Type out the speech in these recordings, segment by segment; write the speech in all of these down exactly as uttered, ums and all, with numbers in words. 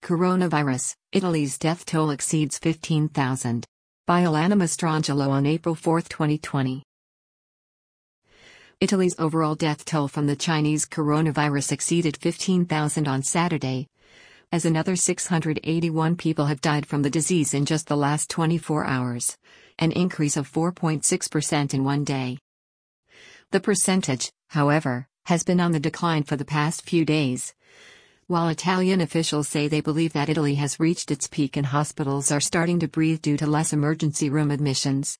Coronavirus, Italy's death toll exceeds fifteen thousand. By Alana Mastrangelo on April fourth, twenty twenty. Italy's overall death toll from the Chinese coronavirus exceeded fifteen thousand on Saturday, as another six hundred eighty-one people have died from the disease in just the last twenty-four hours, an increase of four point six percent in one day. The percentage, however, has been on the decline for the past few days, while Italian officials say they believe that Italy has reached its peak and hospitals are starting to breathe due to less emergency room admissions.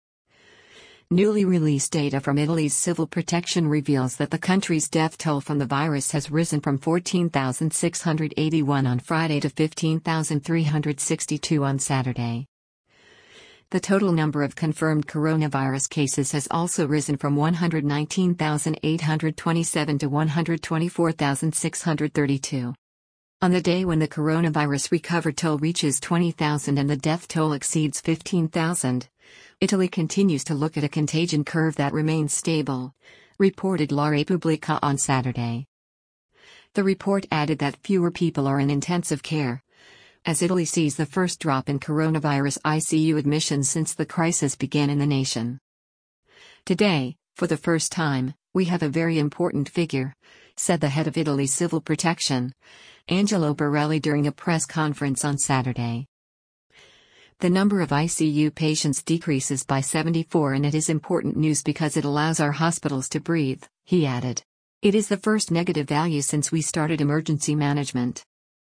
Newly released data from Italy's Civil Protection reveals that the country's death toll from the virus has risen from fourteen thousand six hundred eighty-one on Friday to fifteen thousand three hundred sixty-two on Saturday. The total number of confirmed coronavirus cases has also risen from one hundred nineteen thousand eight hundred twenty-seven to one hundred twenty-four thousand six hundred thirty-two. On the day when the coronavirus recovered toll reaches twenty thousand and the death toll exceeds fifteen thousand, Italy continues to look at a contagion curve that remains stable, reported La Repubblica on Saturday. The report added that fewer people are in intensive care, as Italy sees the first drop in coronavirus I C U admissions since the crisis began in the nation. Today, for the first time, we have a very important figure, said the head of Italy's Civil Protection, Angelo Borelli, during a press conference on Saturday. The number of I C U patients decreases by seventy-four, and it is important news because it allows our hospitals to breathe, he added. It is the first negative value since we started emergency management.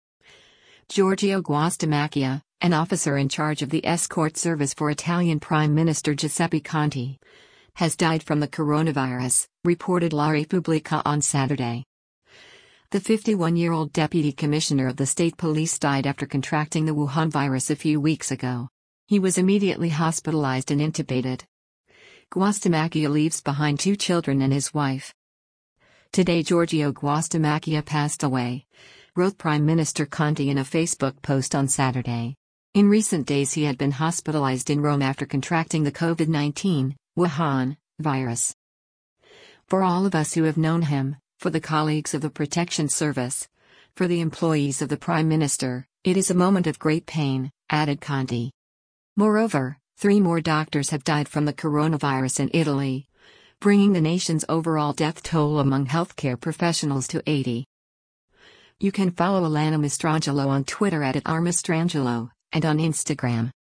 Giorgio Guastamacchia, an officer in charge of the escort service for Italian Prime Minister Giuseppe Conte, has died from the coronavirus, reported La Repubblica on Saturday. The fifty-one-year-old deputy commissioner of the state police died after contracting the Wuhan virus a few weeks ago. He was immediately hospitalized and intubated. Guastamacchia leaves behind two children and his wife. Today Giorgio Guastamacchia passed away, wrote Prime Minister Conte in a Facebook post on Saturday. In recent days he had been hospitalized in Rome after contracting the COVID nineteen, Wuhan, virus. For all of us who have known him, for the colleagues of the Protection Service, for the employees of the Prime Minister, it is a moment of great pain, added Conte. Moreover, three more doctors have died from the coronavirus in Italy, bringing the nation's overall death toll among healthcare professionals to eighty. You can follow Alana Mastrangelo on Twitter at Mastrangelo, and on Instagram